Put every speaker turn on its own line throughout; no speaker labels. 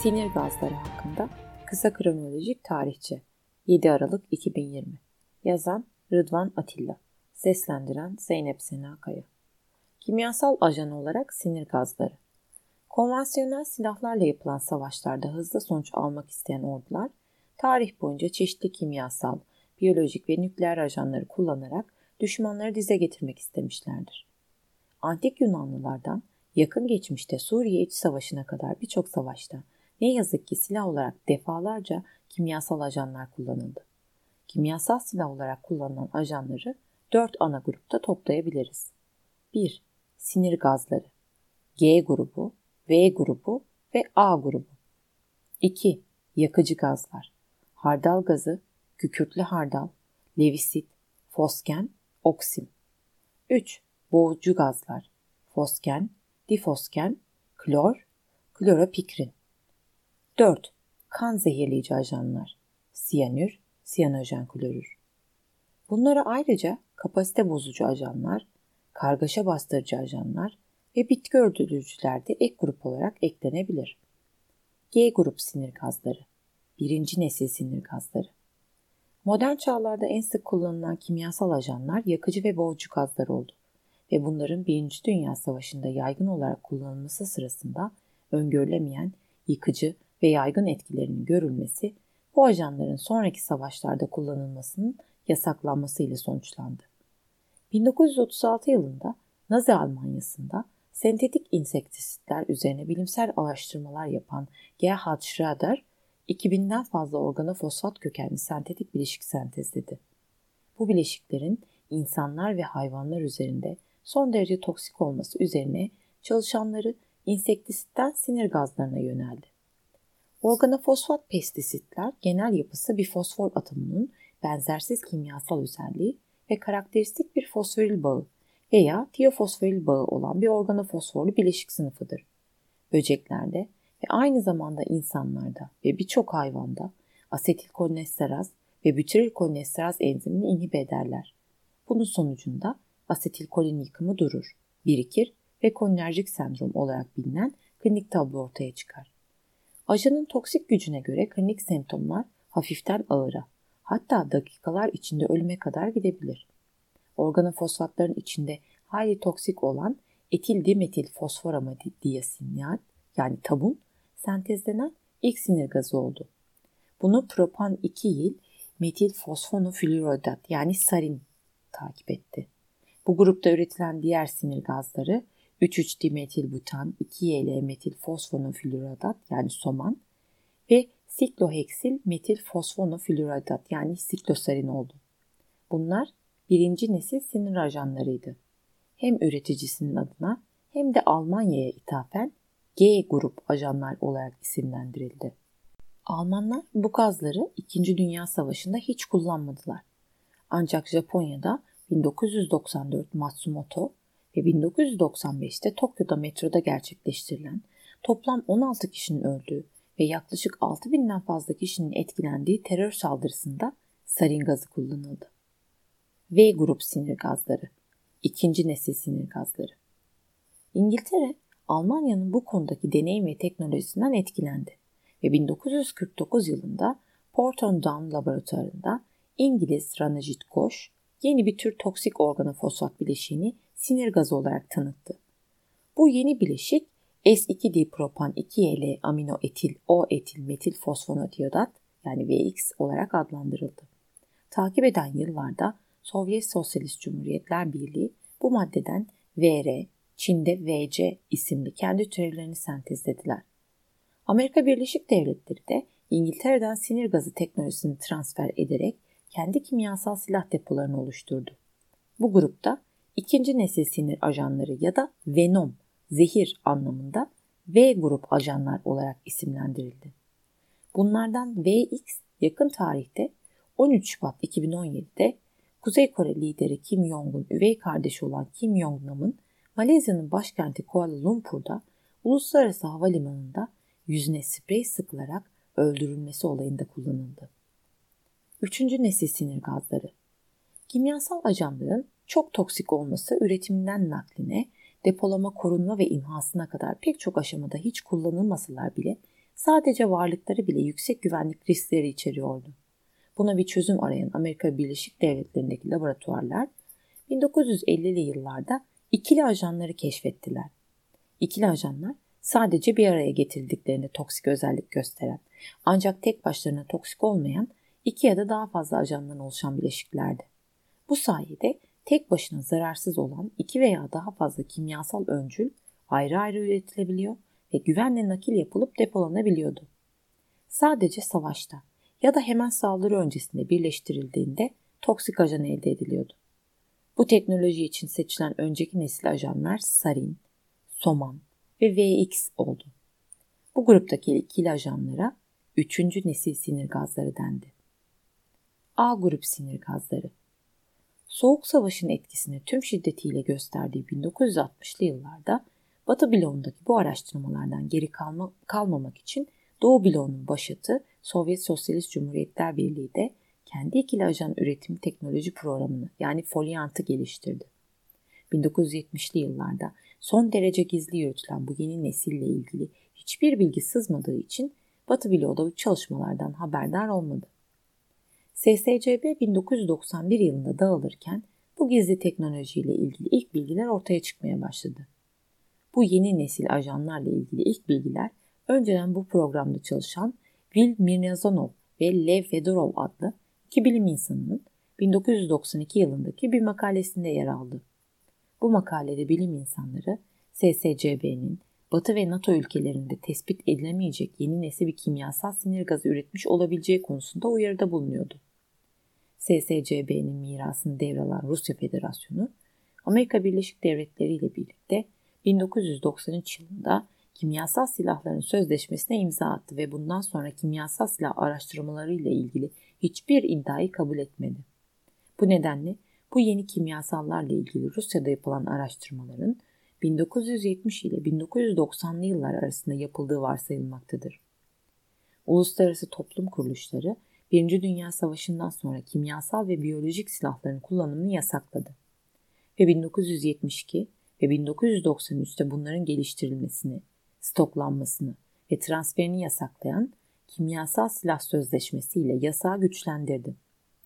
Sinir gazları hakkında kısa kronolojik tarihçe 7 Aralık 2020. Yazan Rıdvan Atilla. Seslendiren Zeynep Sena Kaya. Kimyasal ajan olarak sinir gazları. Konvansiyonel silahlarla yapılan savaşlarda hızlı sonuç almak isteyen ordular, tarih boyunca çeşitli kimyasal, biyolojik ve nükleer ajanları kullanarak düşmanları dize getirmek istemişlerdir. Antik Yunanlılardan yakın geçmişte Suriye İç Savaşı'na kadar birçok savaşta ne yazık ki silah olarak defalarca kimyasal ajanlar kullanıldı. Kimyasal silah olarak kullanılan ajanları 4 ana grupta toplayabiliriz. 1. Sinir gazları. G grubu, V grubu ve A grubu. 2. Yakıcı gazlar. Hardal gazı, kükürtlü hardal, levisit, fosgen, oksim. 3. Boğucu gazlar. Fosgen, difosgen, klor, kloropikrin. 4. Kan zehirleyici ajanlar. Siyanür, siyanojen klorür. Bunlara ayrıca kapasite bozucu ajanlar, kargaşa bastırıcı ajanlar ve bitki öldürücüler de ek grup olarak eklenebilir. G grup sinir gazları. Birinci nesil sinir gazları. Modern çağlarda en sık kullanılan kimyasal ajanlar yakıcı ve boğucu gazlar oldu ve bunların 1. Dünya Savaşı'nda yaygın olarak kullanılması sırasında öngörülemeyen yıkıcı ve yaygın etkilerinin görülmesi bu ajanların sonraki savaşlarda kullanılmasının yasaklanmasıyla sonuçlandı. 1936 yılında Nazi Almanyası'nda sentetik insektisitler üzerine bilimsel araştırmalar yapan Gerhard Schrader, 2000'den fazla organofosfat kökenli sentetik bileşik sentezledi. Bu bileşiklerin insanlar ve hayvanlar üzerinde son derece toksik olması üzerine çalışanları insektisitten sinir gazlarına yöneldi. Organofosfat pestisitler genel yapısı bir fosfor atomunun benzersiz kimyasal özelliği ve karakteristik bir fosforil bağı veya tiofosforil bağı olan bir organofosforlu bileşik sınıfıdır. Böceklerde ve aynı zamanda insanlarda ve birçok hayvanda asetilkolinesteraz ve bütürilkolinesteraz enzimini inhibe ederler. Bunun sonucunda asetilkolin yıkımı durur, birikir ve kolinerjik sendrom olarak bilinen klinik tablo ortaya çıkar. Ajanın toksik gücüne göre klinik semptomlar hafiften ağıra, hatta dakikalar içinde ölüme kadar gidebilir. Organofosfatların içinde hayli toksik olan etil dimetil fosforamidiyasinyat yani tabun sentezlenen ilk sinir gazı oldu. Bunu propan 2-il metil fosfonofluoridat yani sarin takip etti. Bu grupta üretilen diğer sinir gazları 3,3-dimetilbutan, 2-YL metil fosfonofluoridat yani soman ve sikloheksil metil fosfonofluoridat yani siklosarin oldu. Bunlar birinci nesil sinir ajanlarıydı. Hem üreticisinin adına hem de Almanya'ya ithafen G grup ajanlar olarak isimlendirildi. Almanlar bu gazları 2. Dünya Savaşı'nda hiç kullanmadılar. Ancak Japonya'da 1994 Matsumoto ve 1995'te Tokyo'da metroda gerçekleştirilen toplam 16 kişinin öldüğü ve yaklaşık 6.000'den fazla kişinin etkilendiği terör saldırısında sarin gazı kullanıldı. V grup sinir gazları, ikinci nesil sinir gazları. İngiltere, Almanya'nın bu konudaki deneyim ve teknolojisinden etkilendi ve 1949 yılında Porton Down laboratuvarında İngiliz Ranajit Ghosh yeni bir tür toksik organofosfat bileşiğini sinir gazı olarak tanıttı. Bu yeni bileşik S2-dipropan 2-YL aminoetil O-etil metil fosfonodiodat yani VX olarak adlandırıldı. Takip eden yıllarda Sovyet Sosyalist Cumhuriyetler Birliği bu maddeden VR, Çin'de VC isimli kendi türevlerini sentezlediler. Amerika Birleşik Devletleri de İngiltere'den sinir gazı teknolojisini transfer ederek kendi kimyasal silah depolarını oluşturdu. Bu grupta ikinci nesil sinir ajanları ya da venom, zehir anlamında V grup ajanlar olarak isimlendirildi. Bunlardan VX yakın tarihte 13 Şubat 2017'de Kuzey Kore lideri Kim Jong-un üvey kardeşi olan Kim Jong-nam'ın Malezya'nın başkenti Kuala Lumpur'da uluslararası havalimanında yüzüne sprey sıkılarak öldürülmesi olayında kullanıldı. Üçüncü nesil sinir gazları. Kimyasal ajanların çok toksik olması üretiminden nakline, depolama, korunma ve imhasına kadar pek çok aşamada hiç kullanılmasalar bile Sadece varlıkları bile yüksek güvenlik riskleri içeriyordu. Buna bir çözüm arayan Amerika Birleşik Devletleri'ndeki laboratuvarlar 1950'li yıllarda ikili ajanları keşfettiler. İkili ajanlar sadece bir araya getirildiklerinde toksik özellik gösteren, ancak tek başlarına toksik olmayan iki ya da daha fazla ajandan oluşan bileşiklerdi. Bu sayede tek başına zararsız olan iki veya daha fazla kimyasal öncül ayrı ayrı üretilebiliyor ve güvenle nakil yapılıp depolanabiliyordu. Sadece savaşta ya da hemen saldırı öncesinde birleştirildiğinde toksik ajan elde ediliyordu. Bu teknoloji için seçilen önceki nesil ajanlar sarin, soman ve VX oldu. Bu gruptaki ikili ajanlara 3. nesil sinir gazları dendi. A grup sinir gazları. Soğuk Savaş'ın etkisini tüm şiddetiyle gösterdiği 1960'lı yıllarda Batı bloğundaki bu araştırmalardan geri kalmamak için Doğu bloğunun başatı Sovyet Sosyalist Cumhuriyetler Birliği de kendi ikili ajan üretim teknoloji programını yani Foliant'ı geliştirdi. 1970'li yıllarda son derece gizli yürütülen bu yeni nesille ilgili hiçbir bilgi sızmadığı için Batı bloğu da bu çalışmalardan haberdar olmadı. SSCB 1991 yılında dağılırken bu gizli teknolojiyle ilgili ilk bilgiler ortaya çıkmaya başladı. Bu yeni nesil ajanlarla ilgili ilk bilgiler önceden bu programda çalışan Will Mirnazanov ve Lev Fedorov adlı iki bilim insanının 1992 yılındaki bir makalesinde yer aldı. Bu makalede bilim insanları SSCB'nin Batı ve NATO ülkelerinde tespit edilemeyecek yeni nesil bir kimyasal sinir gazı üretmiş olabileceği konusunda uyarıda bulunuyordu. SSCB'nin mirasını devralan Rusya Federasyonu, Amerika Birleşik Devletleri ile birlikte 1993 yılında kimyasal silahların sözleşmesine imza attı ve bundan sonra kimyasal silah araştırmaları ile ilgili hiçbir iddiayı kabul etmedi. Bu nedenle bu yeni kimyasallarla ilgili Rusya'da yapılan araştırmaların 1970 ile 1990'lı yıllar arasında yapıldığı varsayılmaktadır. Uluslararası toplum kuruluşları 1. Dünya Savaşı'ndan sonra kimyasal ve biyolojik silahların kullanımını yasakladı ve 1972 ve 1993'te bunların geliştirilmesini, stoklanmasını ve transferini yasaklayan Kimyasal Silah Sözleşmesi ile yasağı güçlendirdi.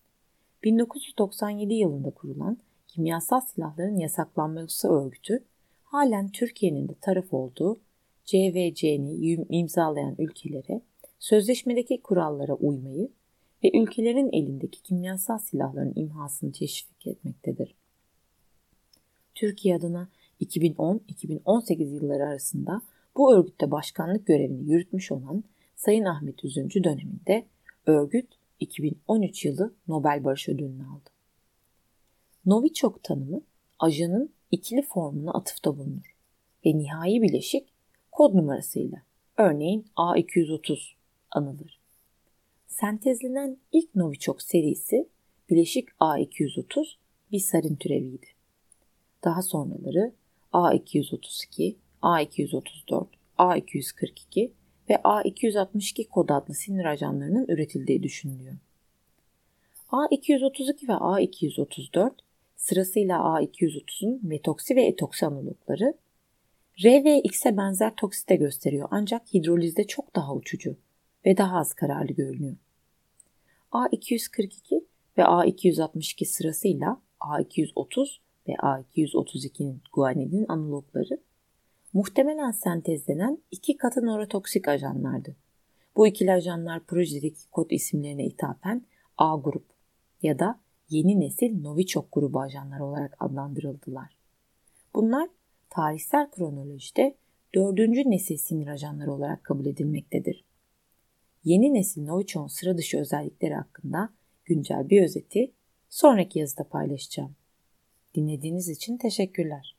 1997 yılında kurulan Kimyasal Silahların Yasaklanması Örgütü, halen Türkiye'nin de taraf olduğu CVC'ni imzalayan ülkelere sözleşmedeki kurallara uymayı ve ülkelerin elindeki kimyasal silahların imhasını teşvik etmektedir. Türkiye adına 2010-2018 yılları arasında bu örgütte başkanlık görevini yürütmüş olan Sayın Ahmet Üzümcü döneminde örgüt 2013 yılı Nobel Barış Ödülünü aldı. Novichok tanımı ajanın ikili formuna atıfta bulunur ve nihai bileşik kod numarasıyla örneğin A230 anılır. Sentezlenen ilk Novichok serisi bileşik A230 bir sarin türeviydi. Daha sonraları A232, A234, A242 ve A262 kod adlı sinir ajanlarının üretildiği düşünülüyor. A232 ve A234 sırasıyla A230'un metoksi ve etoksi analogları R ve X'e benzer toksite gösteriyor ancak hidrolizde çok daha uçucu ve daha az kararlı görünüyor. A242 ve A262 sırasıyla A230 ve A232'nin guanidin analogları muhtemelen sentezlenen iki katı nörotoksik ajanlardı. Bu ikili ajanlar projedeki kod isimlerine ithafen A grup ya da yeni nesil Novichok grubu ajanlar olarak adlandırıldılar. Bunlar tarihsel kronolojide 4. nesil sinir ajanları olarak kabul edilmektedir. Yeni nesil Novichok'un sıra dışı özellikleri hakkında güncel bir özeti sonraki yazıda paylaşacağım. Dinlediğiniz için teşekkürler.